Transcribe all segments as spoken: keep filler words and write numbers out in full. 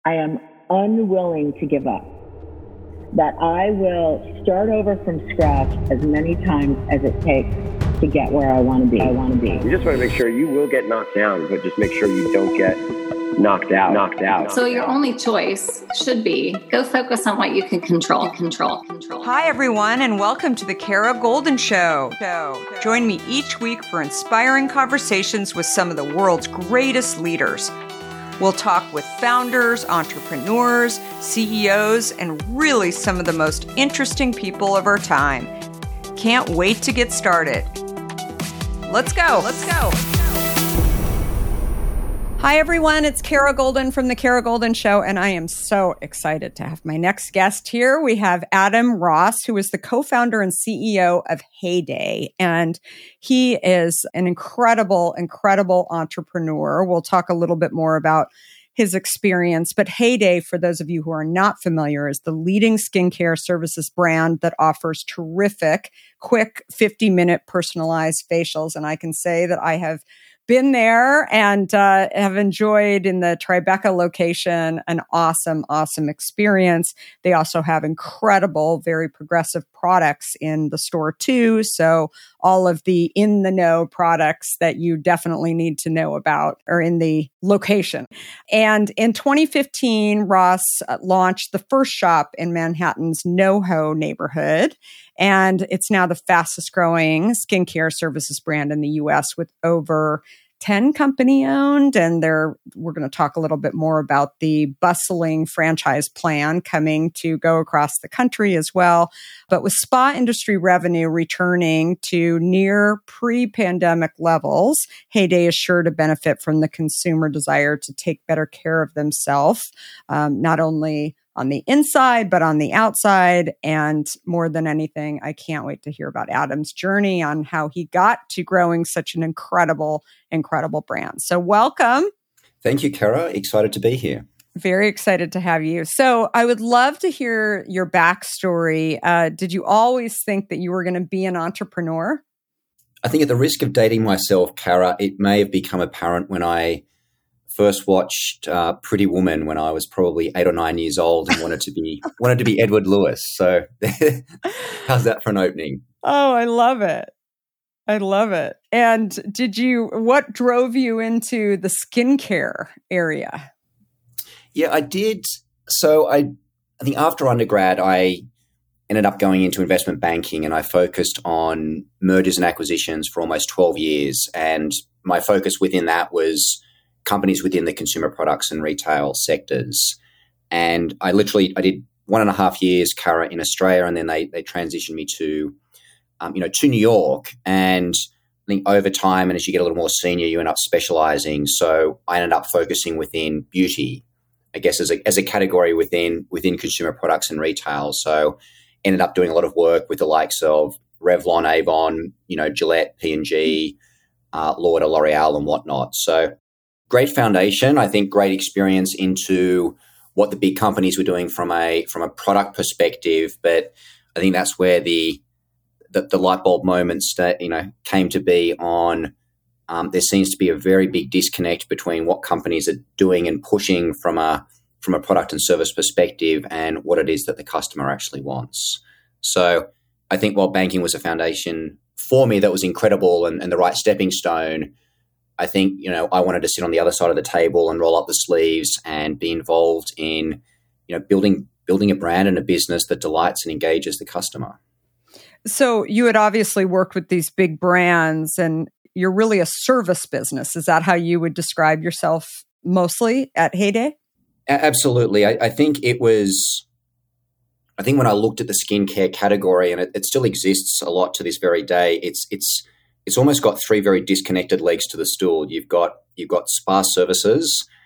I am unwilling to give up. That I will start over from scratch as many times as it takes to get where I want to be. I want to be. You just want to make sure you will get knocked down, but just make sure you don't get knocked out. Knocked out. So your only choice should be go focus on what you can control. Control. Control. Hi, everyone, and welcome to the Kara Goldin Show. Join me each week for inspiring conversations with some of the world's greatest leaders. We'll talk with founders, entrepreneurs, C E Os, and really some of the most interesting people of our time. Can't wait to get started. Let's go. Let's go. Hi, everyone. It's Kara Goldin from The Kara Goldin Show, and I am so excited to have my next guest here. We have Adam Ross, who is the co-founder and C E O of Heyday, and he is an incredible, incredible entrepreneur. We'll talk a little bit more about his experience, but Heyday, for those of you who are not familiar, is the leading skincare services brand that offers terrific, quick fifty-minute personalized facials, and I can say that I have been there and uh, have enjoyed in the Tribeca location an awesome, awesome experience. They also have incredible, very progressive products in the store too. So all of the in the know products that you definitely need to know about are in the location. And in twenty fifteen, Ross launched the first shop in Manhattan's NoHo neighborhood. And it's now the fastest growing skincare services brand in the U S with over ten company owned. And there, we're going to talk a little bit more about the bustling franchise plan coming to go across the country as well. But with spa industry revenue returning to near pre-pandemic levels, Heyday is sure to benefit from the consumer desire to take better care of themselves, um, not only on the inside, but on the outside. And more than anything, I can't wait to hear about Adam's journey on how he got to growing such an incredible, incredible brand. So welcome. Thank you, Kara. Excited to be here. Very excited to have you. So I would love to hear your backstory. Uh, did you always think that you were going to be an entrepreneur? I think at the risk of dating myself, Kara, it may have become apparent when I first watched uh, Pretty Woman when I was probably eight or nine years old and wanted to be wanted to be Edward Lewis. So how's that for an opening? Oh, I love it. I love it. And did you, what drove you into the skincare area? Yeah, I did. So I, I think after undergrad, I ended up going into investment banking and I focused on mergers and acquisitions for almost twelve years. And my focus within that was companies within the consumer products and retail sectors. And I literally, I did one and a half years, Kara, in Australia, and then they they transitioned me to, um, you know, to New York. And I think over time, and as you get a little more senior, you end up specializing. So I ended up focusing within beauty, I guess, as a as a category within within consumer products and retail. So ended up doing a lot of work with the likes of Revlon, Avon, you know, Gillette, P and G, uh, Lauder, L'Oreal, and whatnot. So great foundation, I think great experience into what the big companies were doing from a from a product perspective. But I think that's where the the, the light bulb moments that, you know, came to be on um, there seems to be a very big disconnect between what companies are doing and pushing from a from a product and service perspective and what it is that the customer actually wants. So I think while banking was a foundation for me that was incredible and, and the right stepping stone, I think, you know, I wanted to sit on the other side of the table and roll up the sleeves and be involved in, you know, building building a brand and a business that delights and engages the customer. So you had obviously worked with these big brands and you're really a service business. Is that how you would describe yourself mostly at Heyday? A- absolutely. I, I think it was, I think when I looked at the skincare category, and it, it still exists a lot to this very day, it's it's It's almost got three very disconnected legs to the stool. You've got you've got spa services,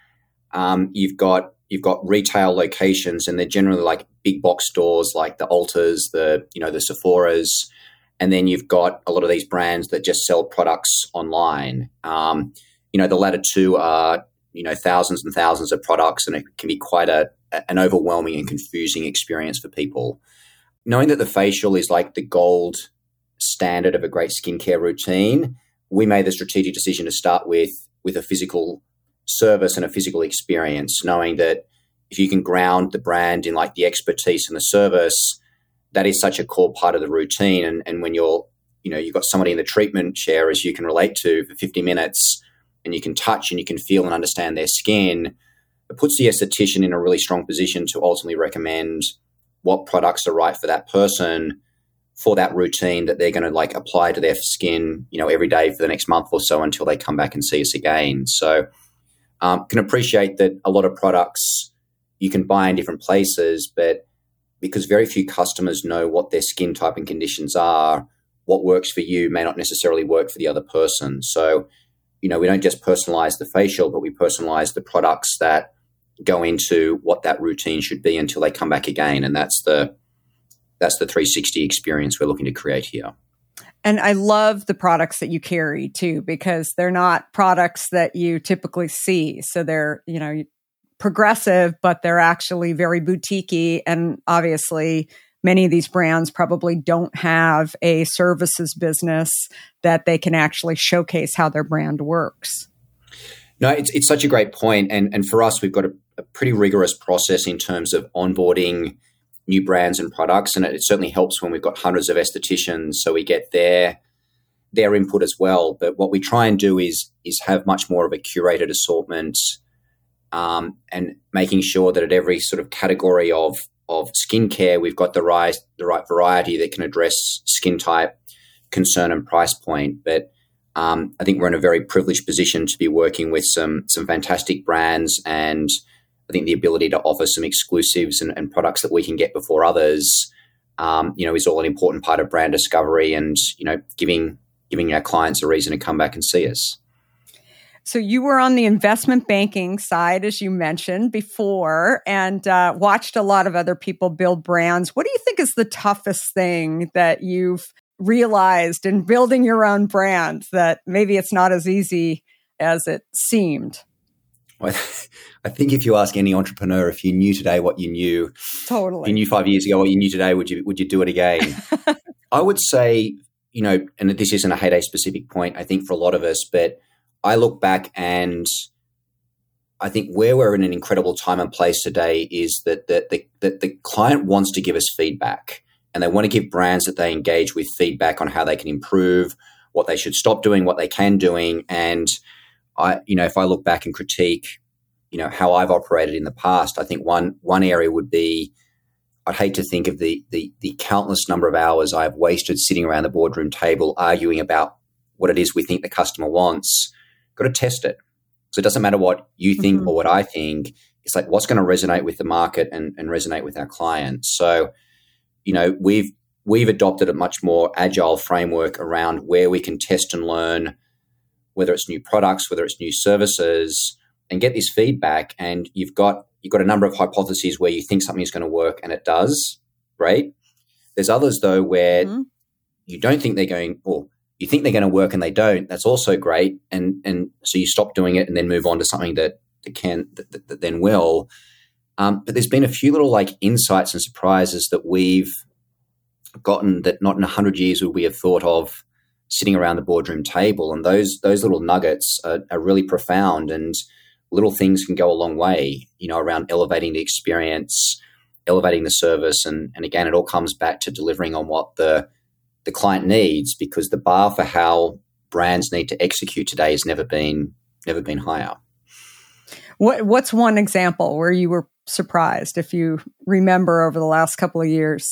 um, you've got you've got retail locations, and they're generally like big box stores, like the Ultas, the you know the Sephoras, and then you've got a lot of these brands that just sell products online. Um, you know, the latter two are you know thousands and thousands of products, and it can be quite a an overwhelming and confusing experience for people. Knowing that the facial is like the gold standard of a great skincare routine, we made the strategic decision to start with with a physical service and a physical experience, knowing that if you can ground the brand in like the expertise and the service, that is such a core part of the routine. And, and when you're, you know, you've got somebody in the treatment chair as you can relate to for fifty minutes, and you can touch and you can feel and understand their skin, it puts the esthetician in a really strong position to ultimately recommend what products are right for that person for that routine that they're going to like apply to their skin, you know, every day for the next month or so until they come back and see us again. So um, can appreciate that a lot of products you can buy in different places, but because very few customers know what their skin type and conditions are, what works for you may not necessarily work for the other person. So, you know, we don't just personalize the facial, but we personalize the products that go into what that routine should be until they come back again. And that's the that's the three sixty experience we're looking to create here. And I love the products that you carry too, because they're not products that you typically see. So they're, you know, progressive, but they're actually very boutique-y. And obviously, many of these brands probably don't have a services business that they can actually showcase how their brand works. No, it's it's such a great point. And, and for us, we've got a, a pretty rigorous process in terms of onboarding new brands and products. And it, it certainly helps when we've got hundreds of estheticians, so we get their their input as well. But what we try and do is is have much more of a curated assortment, um, and making sure that at every sort of category of of skincare, we've got the right the right variety that can address skin type, concern, and price point. But um, I think we're in a very privileged position to be working with some some fantastic brands, and I think the ability to offer some exclusives and, and products that we can get before others, um, you know, is all an important part of brand discovery and, you know, giving giving our clients a reason to come back and see us. So you were on the investment banking side, as you mentioned before, and uh, watched a lot of other people build brands. What do you think is the toughest thing that you've realized in building your own brand that maybe it's not as easy as it seemed? Well, I think if you ask any entrepreneur, if you knew today what you knew, totally, you knew five years ago what you knew today, would you would you do it again? I would say, you know, and this isn't a Heyday specific point, I think for a lot of us, but I look back and I think where we're in an incredible time and place today is that the, the, the, the client wants to give us feedback, and they want to give brands that they engage with feedback on how they can improve, what they should stop doing, what they can doing. And I, you know, if I look back and critique, you know, how I've operated in the past, I think one one area would be, I'd hate to think of the the the countless number of hours I've wasted sitting around the boardroom table arguing about what it is we think the customer wants. Got to test it. So it doesn't matter what you think mm-hmm. or what I think. It's like, what's going to resonate with the market and, and resonate with our clients. So, you know, we've we've adopted a much more agile framework around where we can test and learn, whether it's new products, whether it's new services, and get this feedback. And you've got you've got a number of hypotheses where you think something is going to work and it does. Great. There's others though where mm-hmm. you don't think they're going, or you think they're going to work and they don't. That's also great. And and so you stop doing it and then move on to something that, that can that, that, that then will. Um, but there's been a few little like insights and surprises that we've gotten that not in a hundred years would we have thought of sitting around the boardroom table. And those those little nuggets are, are really profound, and little things can go a long way, you know, around elevating the experience, elevating the service. And, and again, it all comes back to delivering on what the the client needs, because the bar for how brands need to execute today has never been never been higher. What what's one example where you were surprised, if you remember, over the last couple of years?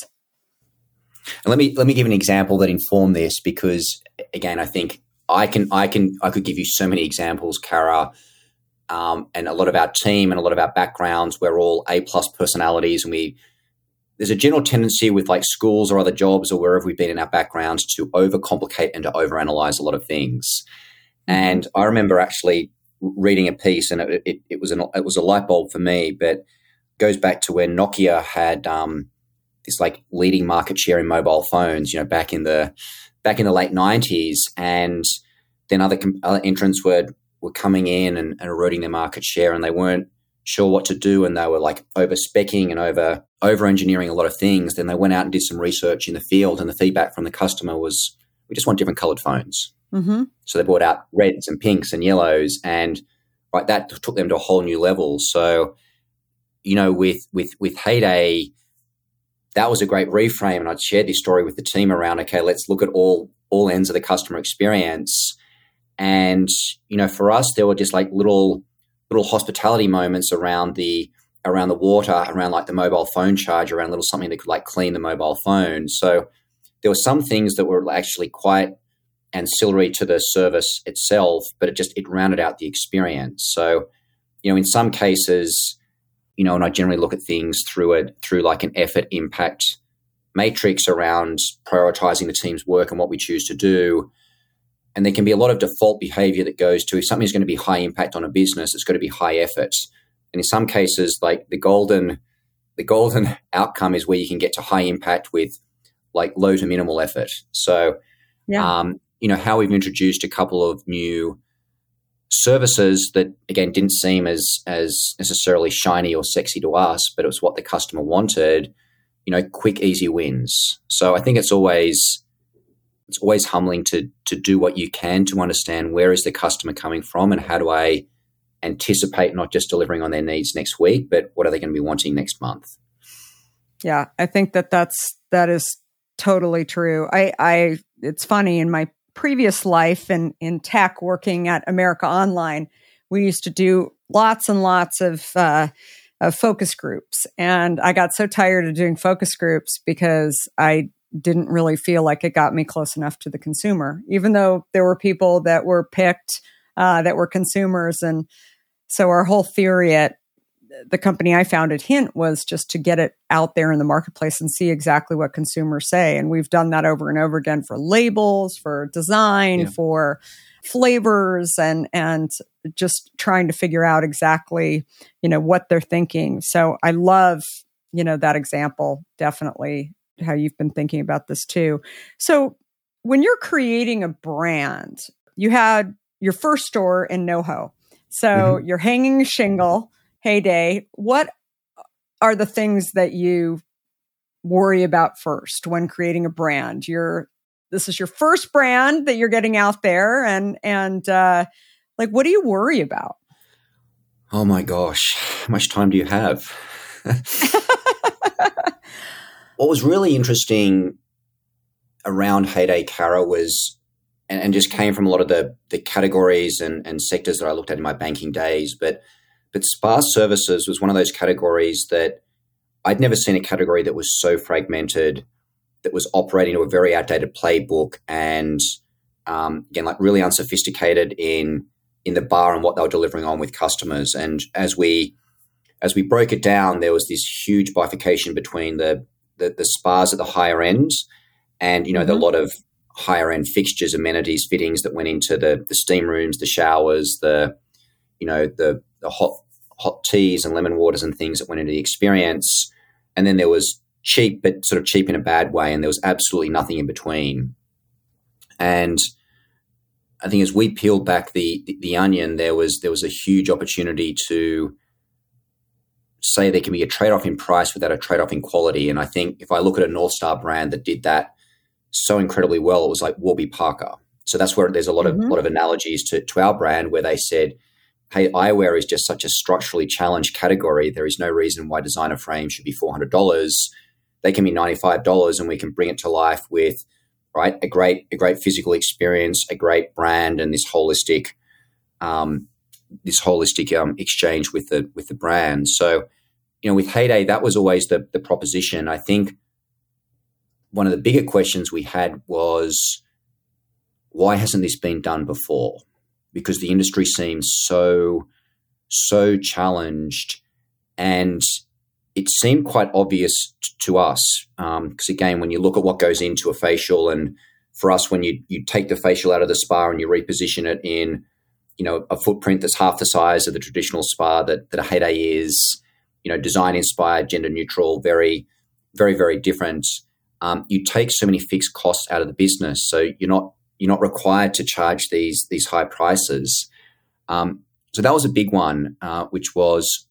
And let me let me give an example that informed this, because again, I think I can I can I could give you so many examples, Cara, um, and a lot of our team and a lot of our backgrounds. We're all A plus personalities, and we there's a general tendency with like schools or other jobs or wherever we've been in our backgrounds to overcomplicate and to overanalyze a lot of things. And I remember actually reading a piece, and it, it, it was an it was a light bulb for me, but it goes back to when Nokia had um, this like leading market share in mobile phones, you know, back in the back in the late nineties, and then other other entrants were were coming in and, and eroding their market share, and they weren't sure what to do, and they were like over specking and over over engineering a lot of things. Then they went out and did some research in the field, and the feedback from the customer was, we just want different colored phones. Mm-hmm. So they brought out reds and pinks and yellows, and right, that took them to a whole new level. So you know, with with with Heyday, that was a great reframe, and I'd shared this story with the team around, okay, let's look at all all ends of the customer experience. And, you know, for us, there were just like little little hospitality moments around the around the water, around like the mobile phone charge, around little something that could like clean the mobile phone. So there were some things that were actually quite ancillary to the service itself, but it just, it rounded out the experience. So, you know, in some cases, you know, and I generally look at things through a, through like an effort impact matrix around prioritizing the team's work and what we choose to do. And there can be a lot of default behavior that goes to, if something's going to be high impact on a business, it's got to be high effort. And in some cases, like the golden, the golden outcome is where you can get to high impact with like low to minimal effort. So, yeah. um, you know, how we've introduced a couple of new services that, again, didn't seem as as necessarily shiny or sexy to us, but it was what the customer wanted, you know, quick, easy wins. So I think it's always it's always humbling to to do what you can to understand where is the customer coming from and how do I anticipate not just delivering on their needs next week, but what are they going to be wanting next month? Yeah, I think that that's that is totally true. I, I it's funny, in my previous life in, in tech, working at America Online, we used to do lots and lots of, uh, of focus groups. And I got so tired of doing focus groups because I didn't really feel like it got me close enough to the consumer, even though there were people that were picked uh, that were consumers. And so our whole theory at the company I founded, Hint, was just to get it out there in the marketplace and see exactly what consumers say. And we've done that over and over again for labels, for design, yeah. for flavors, and and just trying to figure out exactly, you know, what they're thinking. So I love, you know, that example, definitely how you've been thinking about this too. So when you're creating a brand, you had your first store in NoHo. So mm-hmm. you're hanging a shingle, Heyday. What are the things that you worry about first when creating a brand? You're this is your first brand that you're getting out there, and and uh, like, what do you worry about? Oh my gosh, how much time do you have? What was really interesting around Heyday Kara was, and, and just came from a lot of the the categories and, and sectors that I looked at in my banking days, but But spa services was one of those categories that I'd never seen a category that was so fragmented, that was operating to a very outdated playbook, and um, again, like really unsophisticated in in the bar and what they were delivering on with customers. And as we as we broke it down, there was this huge bifurcation between the the, the spas at the higher end, and you know, mm-hmm. the lot of higher end fixtures, amenities, fittings that went into the the steam rooms, the showers, the you know the the hot hot teas and lemon waters and things that went into the experience. And then there was cheap, but sort of cheap in a bad way. And there was absolutely nothing in between. And I think as we peeled back the, the, the onion, there was, there was a huge opportunity to say there can be a trade-off in price without a trade-off in quality. And I think if I look at a North Star brand that did that so incredibly well, it was like Warby Parker. So that's where there's a lot of, mm-hmm. lot of analogies to, to our brand, where they said, hey, eyewear is just such a structurally challenged category. There is no reason why designer frames should be four hundred dollars. They can be ninety-five dollars, and we can bring it to life with, right, a great a great physical experience, a great brand, and this holistic um, this holistic um, exchange with the with the brand. So, you know, with Heyday, that was always the the proposition. I think one of the bigger questions we had was, why hasn't this been done before? Because the industry seems so, so challenged, and it seemed quite obvious t- to us. Because um, again, when you look at what goes into a facial, and for us, when you you take the facial out of the spa and you reposition it in, you know, a footprint that's half the size of the traditional spa that that a Heyday is, you know, design inspired, gender neutral, very, very, very different. Um, you take so many fixed costs out of the business, so you're not. You're not required to charge these these high prices. Um, so that was a big one, uh, which was,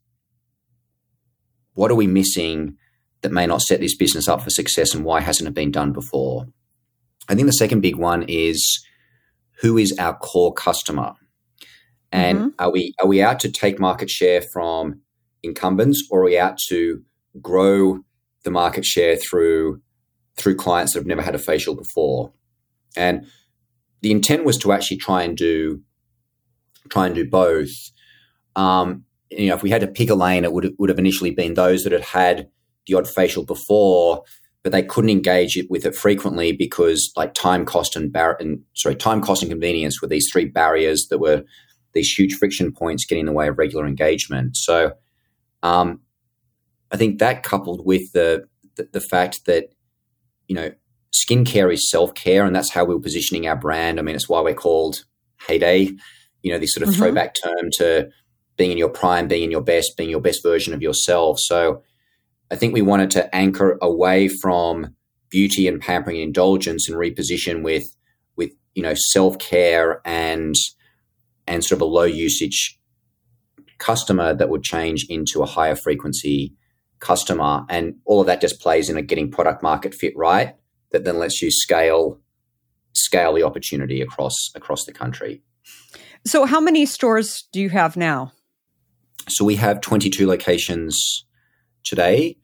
what are we missing that may not set this business up for success, and why hasn't it been done before? I think the second big one is, who is our core customer? And mm-hmm. are we are we out to take market share from incumbents, or are we out to grow the market share through through clients that have never had a facial before? And the intent was to actually try and do try and do both. Um, you know, if we had to pick a lane, it would have, would have initially been those that had had the odd facial before, but they couldn't engage it with it frequently because, like, time, cost, and bar- and sorry, time, cost, and convenience were these three barriers that were these huge friction points getting in the way of regular engagement. So, um, I think that coupled with the, the the fact that, you know, skincare is self-care, and that's how we were positioning our brand. I mean, it's why we're called Heyday. You know, this sort of mm-hmm. throwback term to being in your prime, being in your best, being your best version of yourself. So I think we wanted to anchor away from beauty and pampering and indulgence and reposition with, with you know, self-care and and sort of a low usage customer that would change into a higher frequency customer. And all of that just plays in a getting product market fit right that then lets you scale scale the opportunity across across the country. So how many stores do you have now? So we have twenty-two locations today.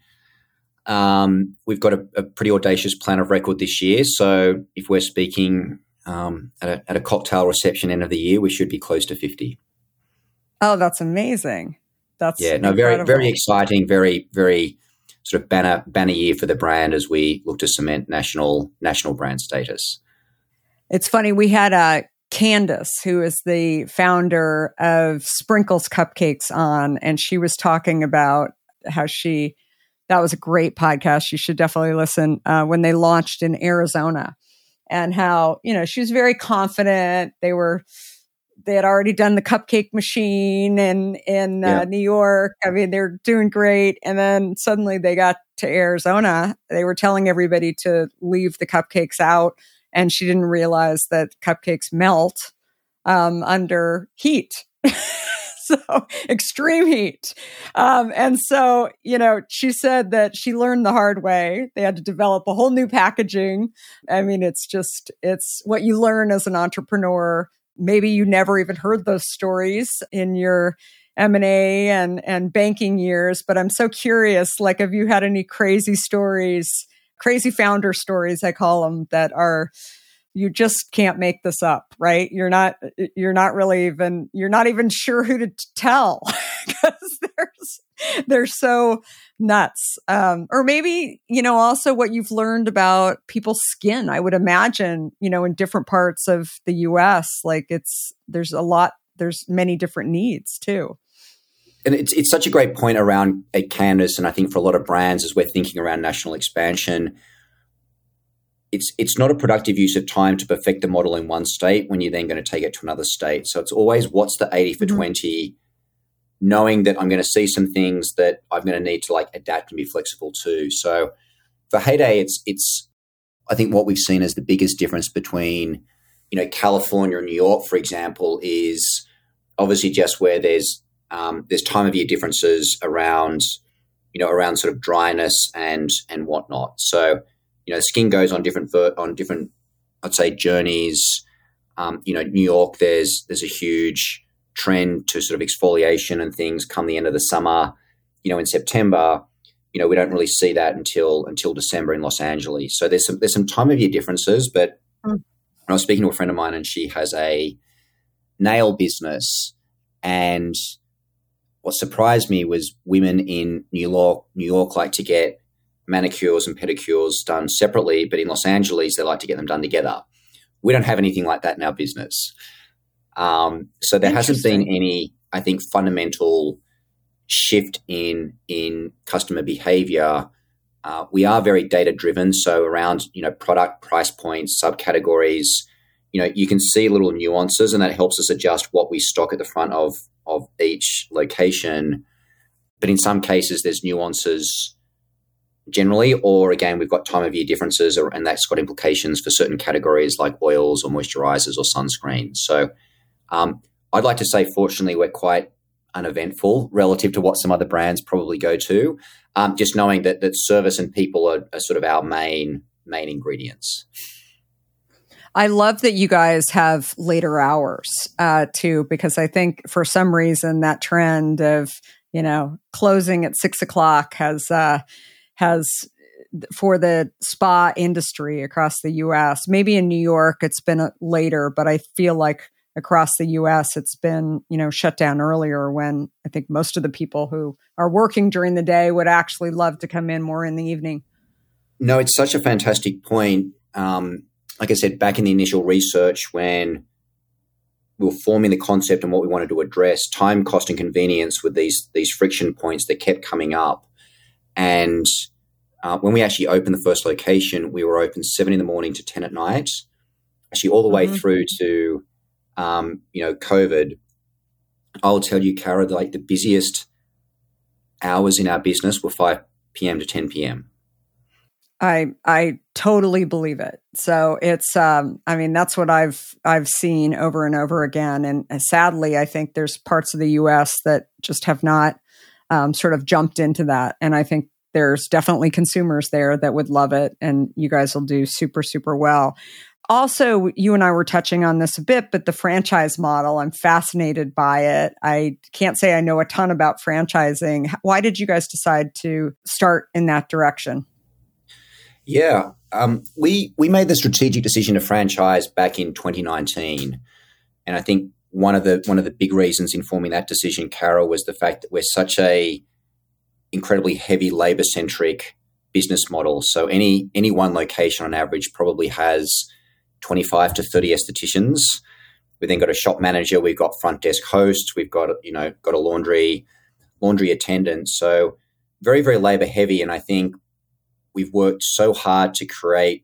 Um, we've got a, a pretty audacious plan of record this year. So if we're speaking um, at, a, at a cocktail reception end of the year, we should be close to fifty. Oh, that's amazing. That's yeah, no, incredible. very, very exciting, very, very sort of banner banner year for the brand as we look to cement national national brand status. It's funny. We had a Candace, who is the founder of Sprinkles Cupcakes, on, and she was talking about how she, that was a great podcast. You should definitely listen, uh, when they launched in Arizona, and how, you know, she was very confident. They were, they had already done the cupcake machine in, in uh, yeah. New York. I mean, they're doing great. And then suddenly they got to Arizona. They were telling everybody to leave the cupcakes out. And she didn't realize that cupcakes melt um, under heat. So extreme heat. Um, and so, you know, she said that she learned the hard way. They had to develop a whole new packaging. I mean, it's just, it's what you learn as an entrepreneur. Maybe you never even heard those stories in your M and A and, and banking years, but I'm so curious, like, have you had any crazy stories, crazy founder stories, I call them, that are, you just can't make this up, right? You're not, you're not really even, you're not even sure who to t- tell because there's, they're so nuts. Um, or maybe, you know, also what you've learned about people's skin. I would imagine, you know, in different parts of the U S, like it's, there's a lot, there's many different needs too. And it's it's such a great point around a Candace, and I think for a lot of brands as we're thinking around national expansion, it's it's not a productive use of time to perfect the model in one state when you're then going to take it to another state. So it's always what's the eighty for mm-hmm. twenty, knowing that I'm going to see some things that I'm going to need to like adapt and be flexible to. So for Heyday, it's it's I think what we've seen as the biggest difference between, you know, California and New York, for example, is obviously just where there's Um, there's time of year differences around, you know, around sort of dryness and and whatnot. So, you know, skin goes on different ver- on different, I'd say, journeys. Um, you know, New York, there's there's a huge trend to sort of exfoliation and things come the end of the summer. You know, in September, you know, we don't really see that until until December in Los Angeles. So there's some there's some time of year differences. But mm. I was speaking to a friend of mine, and she has a nail business, and what surprised me was women in New York, New York like to get manicures and pedicures done separately, but in Los Angeles, they like to get them done together. We don't have anything like that in our business. Um, so there hasn't been any, I think, fundamental shift in in customer behavior. Uh, we are very data driven, so around, you know, product price points, subcategories, you know, you can see little nuances, and that helps us adjust what we stock at the front of of each location. But in some cases, there's nuances generally, or again, we've got time of year differences, or, and that's got implications for certain categories like oils or moisturizers or sunscreens. So um, I'd like to say, fortunately, we're quite uneventful relative to what some other brands probably go to, um, just knowing that that service and people are, are sort of our main main ingredients. I love that you guys have later hours uh, too, because I think for some reason that trend of you know, closing at six o'clock has, uh, has for the spa industry across the U S. Maybe in New York, it's been later, but I feel like across the U S, it's been, you know, shut down earlier when I think most of the people who are working during the day would actually love to come in more in the evening. No, it's such a fantastic point. Um, like I said, back in the initial research, when we were forming the concept and what we wanted to address, time, cost, and convenience were these, these friction points that kept coming up. And uh, when we actually opened the first location, we were open seven in the morning to ten at night, actually all the way mm-hmm. through to, um, you know, COVID. I'll tell you, Kara, like the busiest hours in our business were five p.m. to ten p.m. I I totally believe it. So it's um I mean that's what I've I've seen over and over again, and uh, sadly I think there's parts of the U S that just have not um, sort of jumped into that, and I think there's definitely consumers there that would love it, and you guys will do super super well. Also, you and I were touching on this a bit, but the franchise model, I'm fascinated by it. I can't say I know a ton about franchising. Why did you guys decide to start in that direction? Yeah, um, we we made the strategic decision to franchise back in twenty nineteen, and I think one of the one of the big reasons in forming that decision, Kara, was the fact that we're such a incredibly heavy labor centric business model. So any any one location on average probably has twenty-five to thirty estheticians. We've then got a shop manager, we've got front desk hosts, we've got you know got a laundry laundry attendant. So very very labor heavy, and I think we've worked so hard to create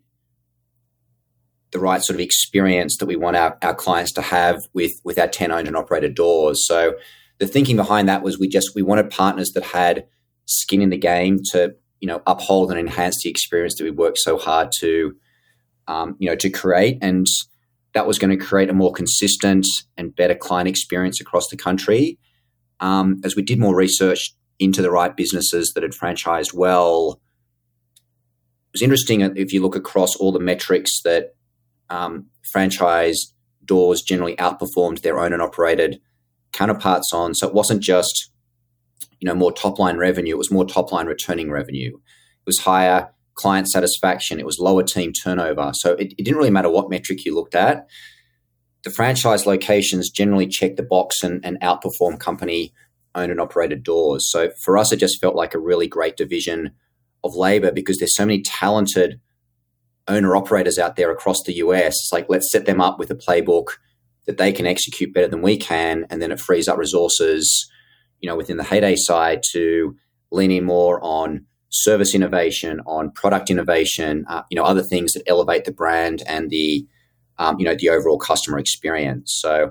the right sort of experience that we want our, our clients to have with, with our ten owned and operated doors. So the thinking behind that was we just, we wanted partners that had skin in the game to, you know, uphold and enhance the experience that we worked so hard to, um, you know, to create. And that was going to create a more consistent and better client experience across the country. Um, as we did more research into the right businesses that had franchised well, it was interesting if you look across all the metrics that um, franchise doors generally outperformed their owned and operated counterparts on. So it wasn't just, you know, more top line revenue. It was more top line returning revenue. It was higher client satisfaction. It was lower team turnover. So it, it didn't really matter what metric you looked at. The franchise locations generally check the box and, and outperform company owned and operated doors. So for us, it just felt like a really great division of labor because there's so many talented owner operators out there across the U S. It's like, let's set them up with a playbook that they can execute better than we can. And then it frees up resources, you know, within the Heyday side to lean in more on service innovation, on product innovation, uh, you know, other things that elevate the brand and the, um, you know, the overall customer experience. So,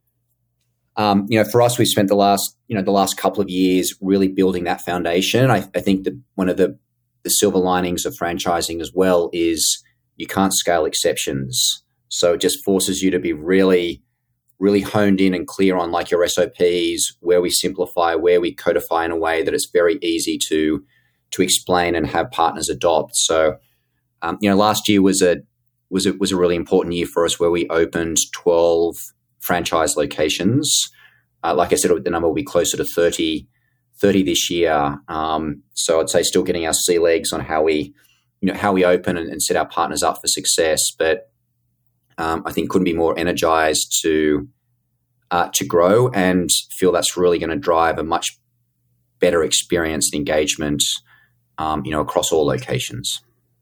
um, you know, for us, we've spent the last, you know, the last couple of years really building that foundation. I, I think that one of the The silver linings of franchising as well is you can't scale exceptions. So it just forces you to be really, really honed in and clear on like your S O Ps, where we simplify, where we codify in a way that it's very easy to to explain and have partners adopt. So, um, you know, last year was a was a, was a really important year for us where we opened twelve franchise locations. Uh, like I said, the number will be closer to thirty. thirty this year. Um, so I'd say still getting our sea legs on how we, you know, how we open and, and set our partners up for success. But um, I think couldn't be more energized to uh, to grow and feel that's really going to drive a much better experience and engagement, um, you know, across all locations.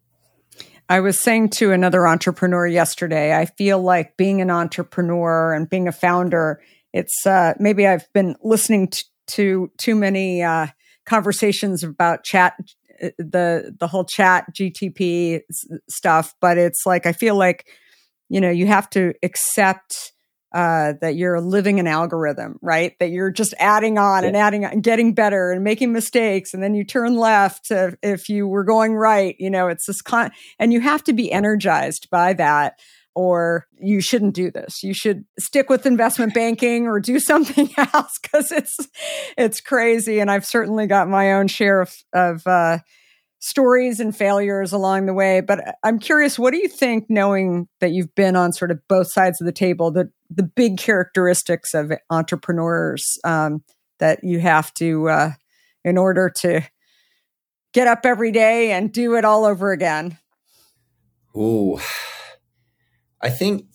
I was saying to another entrepreneur yesterday, I feel like being an entrepreneur and being a founder, it's uh, maybe I've been listening to to too many uh, conversations about chat, the the whole chat G T P stuff. But it's like, I feel like, you know, you have to accept uh, that you're living an algorithm, right? That you're just adding on yeah. and adding on and getting better and making mistakes. And then you turn left if, if you were going right, you know, it's this con, and you have to be energized by that. Or you shouldn't do this. You should stick with investment banking or do something else because it's it's crazy. And I've certainly got my own share of, of uh, stories and failures along the way. But I'm curious, what do you think, knowing that you've been on sort of both sides of the table, the the big characteristics of entrepreneurs um, that you have to, uh, in order to get up every day and do it all over again? Ooh, I think,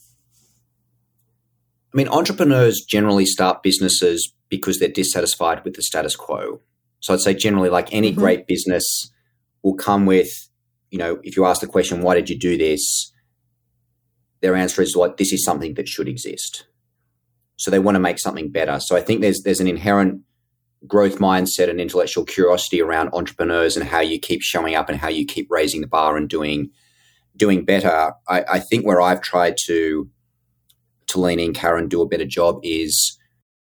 I mean, entrepreneurs generally start businesses because they're dissatisfied with the status quo. So I'd say generally, like any mm-hmm. great business will come with, you know, if you ask the question, why did you do this? Their answer is like, this is something that should exist. So they want to make something better. So I think there's there's an inherent growth mindset and intellectual curiosity around entrepreneurs and how you keep showing up and how you keep raising the bar and doing doing better. I, I think where I've tried to to lean in, Karen, do a better job is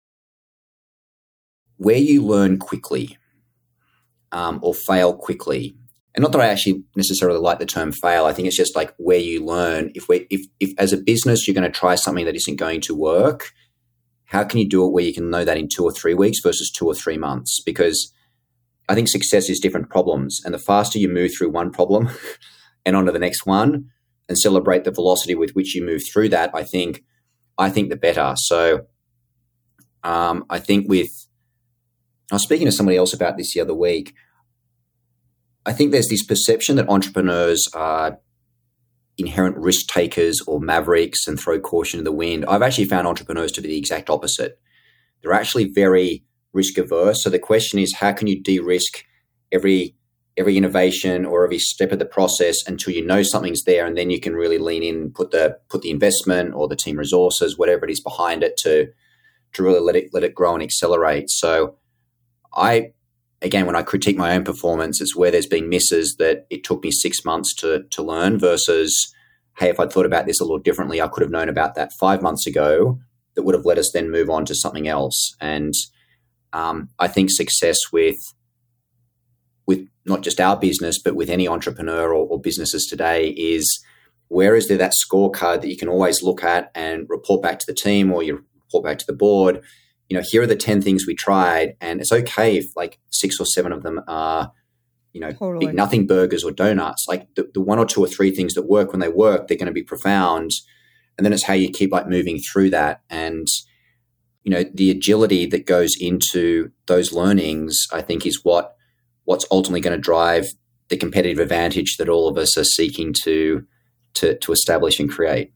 where you learn quickly um, or fail quickly. And not that I actually necessarily like the term fail. I think it's just like where you learn. If we, if, if as a business you're going to try something that isn't going to work, how can you do it where you can know that in two or three weeks versus two or three months? Because I think success is different problems. And the faster you move through one problem and onto the next one and celebrate the velocity with which you move through that, I think, I think the better. So um, I think with, I was speaking to somebody else about this the other week. I think there's this perception that entrepreneurs are inherent risk takers or mavericks and throw caution to the wind. I've actually found entrepreneurs to be the exact opposite. They're actually very risk averse. So the question is, how can you de-risk every every innovation or every step of the process until you know something's there, and then you can really lean in and put the put the investment or the team resources, whatever it is behind it, to to really let it let it grow and accelerate. So I Again, when I critique my own performance, it's where there's been misses that it took me six months to to learn versus, hey, if I'd thought about this a little differently, I could have known about that five months ago. That would have let us then move on to something else. And um, I think success with with not just our business, but with any entrepreneur or, or businesses today is, where is there that scorecard that you can always look at and report back to the team, or you report back to the board. You know, here are the ten things we tried, and it's okay if like six or seven of them are, you know, totally. Big nothing burgers or donuts. Like the, the one or two or three things that work, when they work, they're going to be profound. And then it's how you keep like moving through that. And, you know, the agility that goes into those learnings, I think, is what what's ultimately going to drive the competitive advantage that all of us are seeking to to to establish and create.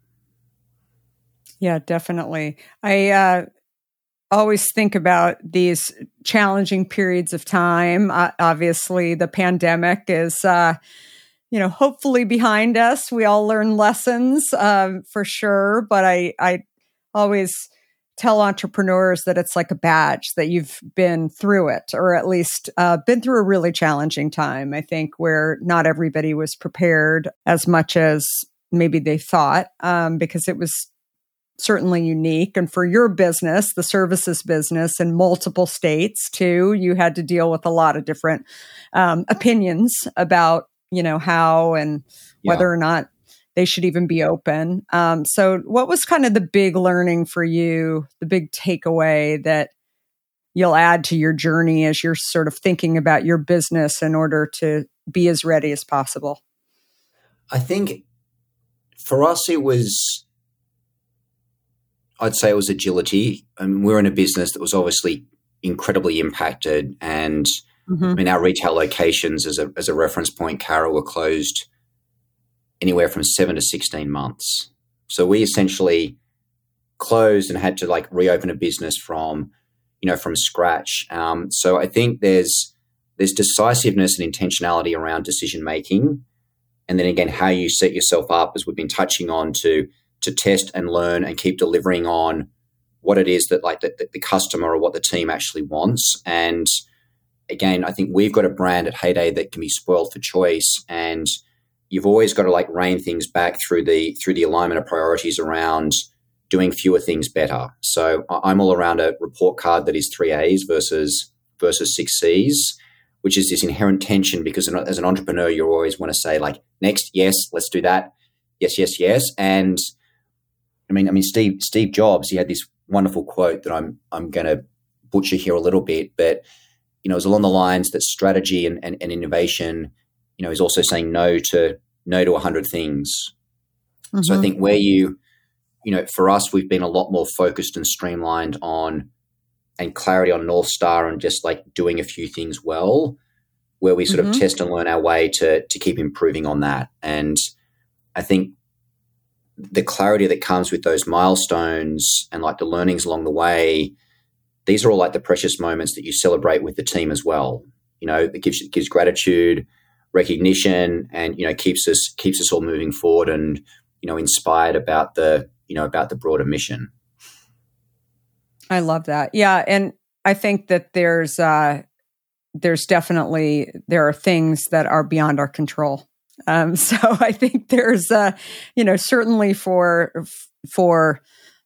Yeah, definitely. I uh always think about these challenging periods of time. Uh, obviously, the pandemic is, uh, you know, hopefully behind us. We all learn lessons um, for sure. But I, I always tell entrepreneurs that it's like a badge that you've been through it, or at least uh, been through a really challenging time. I think where not everybody was prepared as much as maybe they thought, um, because it was certainly unique. And for your business, the services business, in multiple states too, you had to deal with a lot of different um, opinions about, you know, how and yeah. whether or not they should even be open. Um, so what was kind of the big learning for you, the big takeaway that you'll add to your journey as you're sort of thinking about your business in order to be as ready as possible? I think for us, it was, I'd say it was agility. I mean, we're in a business that was obviously incredibly impacted, and mm-hmm. I mean, our retail locations, as a as a reference point, Cara, were closed anywhere from seven to sixteen months. So we essentially closed and had to like reopen a business from, you know, from scratch. Um, so I think there's there's decisiveness and intentionality around decision making, and then again, how you set yourself up, as we've been touching on, to to test and learn and keep delivering on what it is that like the, the customer or what the team actually wants. And again, I think we've got a brand at Heyday that can be spoiled for choice, and you've always got to like rein things back through the through the alignment of priorities around doing fewer things better. So I'm all around a report card that is three A's versus versus six C's, which is this inherent tension, because as an entrepreneur, you always want to say like, next, yes, let's do that. Yes, yes, yes. And I mean, I mean, Steve Steve Jobs, he had this wonderful quote that I'm I'm going to butcher here a little bit, but you know, it was along the lines that strategy and, and, and innovation, you know, is also saying no to no to a hundred things. Mm-hmm. So I think where you, you know, for us, we've been a lot more focused and streamlined on and clarity on North Star and just like doing a few things well, where we sort mm-hmm. of test and learn our way to to keep improving on that. And I think the clarity that comes with those milestones and like the learnings along the way, these are all like the precious moments that you celebrate with the team as well. You know, it gives it gives gratitude, recognition, and you know keeps us keeps us all moving forward and you know inspired about the you know about the broader mission. I love that. Yeah, and I think that there's uh, there's definitely there are things that are beyond our control. Um, so I think there's uh, you know certainly for for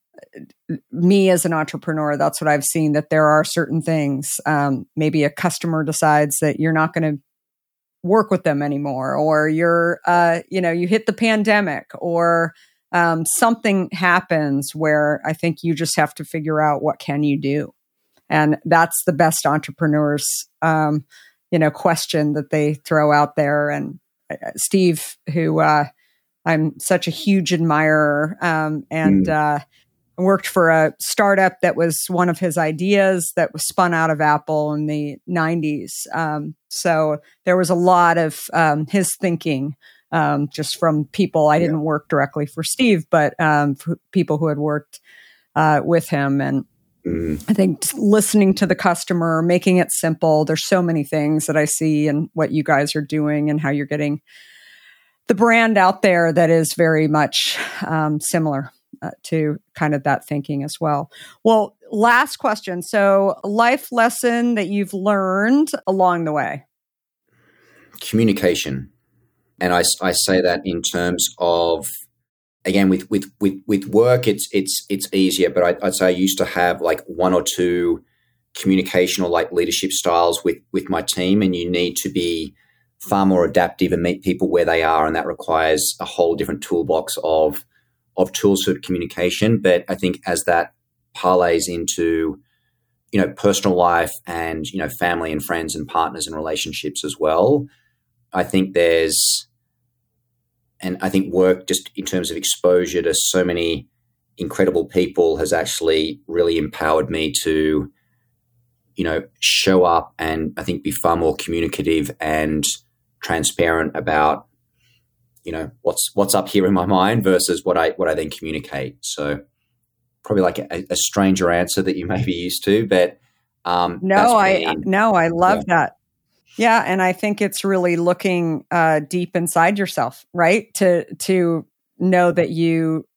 me as an entrepreneur, that's what I've seen, that there are certain things. Um, maybe a customer decides that you're not going to work with them anymore, or you're, uh, you know, you hit the pandemic, or um, something happens where I think you just have to figure out what can you do. And that's the best entrepreneurs, um, you know, question that they throw out there. And uh, Steve, who uh, I'm such a huge admirer, um, and mm. uh, worked for a startup that was one of his ideas that was spun out of Apple in the nineties. Um, so there was a lot of um, his thinking um, just from people. I didn't yeah. work directly for Steve, but um, for people who had worked uh, with him. And mm. I think listening to the customer, making it simple. There's so many things that I see in what you guys are doing and how you're getting the brand out there that is very much um, similar Uh, to kind of that thinking as well. Well, last question. So, life lesson that you've learned along the way? Communication. And I, I say that in terms of, again, with with with, with work, it's it's it's easier, but I, I'd say I used to have like one or two communication or like leadership styles with, with my team, and you need to be far more adaptive and meet people where they are, and that requires a whole different toolbox of of tools for communication. But I think as that parlays into, you know, personal life and, you know, family and friends and partners and relationships as well, I think there's, and I think work just in terms of exposure to so many incredible people has actually really empowered me to, you know, show up and I think be far more communicative and transparent about, you know, what's what's up here in my mind versus what I what I then communicate. So probably like a, a stranger answer that you may be used to, but um, no, I no, I love yeah. that. Yeah, and I think it's really looking uh, deep inside yourself, right? To to know that you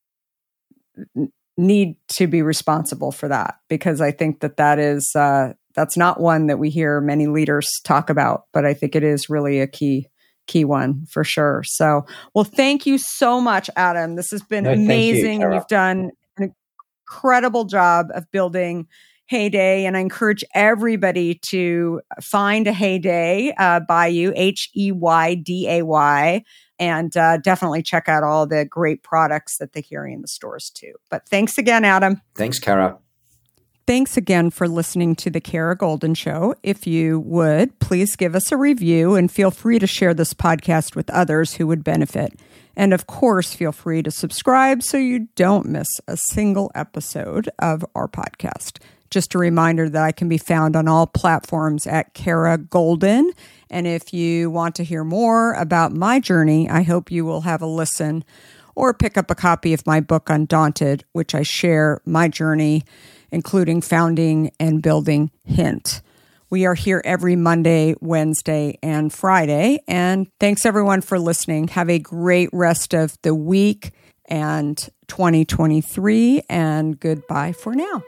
need to be responsible for that, because I think that that is uh, that's not one that we hear many leaders talk about, but I think it is really a key. key one for sure. So, well, thank you so much, Adam. This has been no, amazing. You, and you've done an incredible job of building Heyday. And I encourage everybody to find a Heyday uh, by you, H E Y D A Y, and uh, definitely check out all the great products that they carry in the stores too. But thanks again, Adam. Thanks, Kara. Thanks again for listening to The Kara Goldin Show. If you would, please give us a review and feel free to share this podcast with others who would benefit. And of course, feel free to subscribe so you don't miss a single episode of our podcast. Just a reminder that I can be found on all platforms at Kara Goldin. And if you want to hear more about my journey, I hope you will have a listen or pick up a copy of my book, Undaunted, which I share my journey, including founding and building Hint. We are here every Monday, Wednesday, and Friday. And thanks everyone for listening. Have a great rest of the week and twenty twenty-three, and goodbye for now.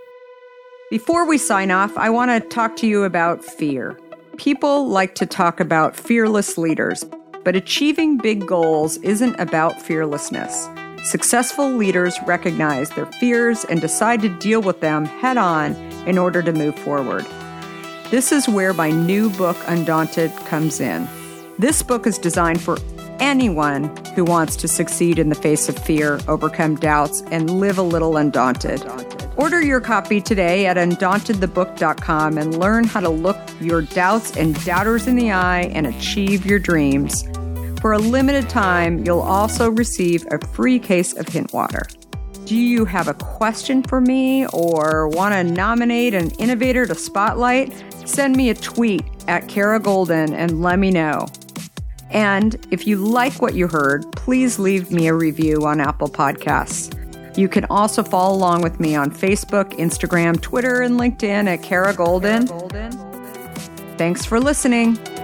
Before we sign off, I want to talk to you about fear. People like to talk about fearless leaders, but achieving big goals isn't about fearlessness. Successful leaders recognize their fears and decide to deal with them head on in order to move forward. This is where my new book, Undaunted, comes in. This book is designed for anyone who wants to succeed in the face of fear, overcome doubts, and live a little undaunted. Order your copy today at undaunted the book dot com and learn how to look your doubts and doubters in the eye and achieve your dreams. For a limited time, you'll also receive a free case of Hint water. Do you have a question for me or want to nominate an innovator to spotlight? Send me a tweet at Kara Goldin and let me know. And if you like what you heard, please leave me a review on Apple Podcasts. You can also follow along with me on Facebook, Instagram, Twitter, and LinkedIn at Kara Goldin. Thanks for listening.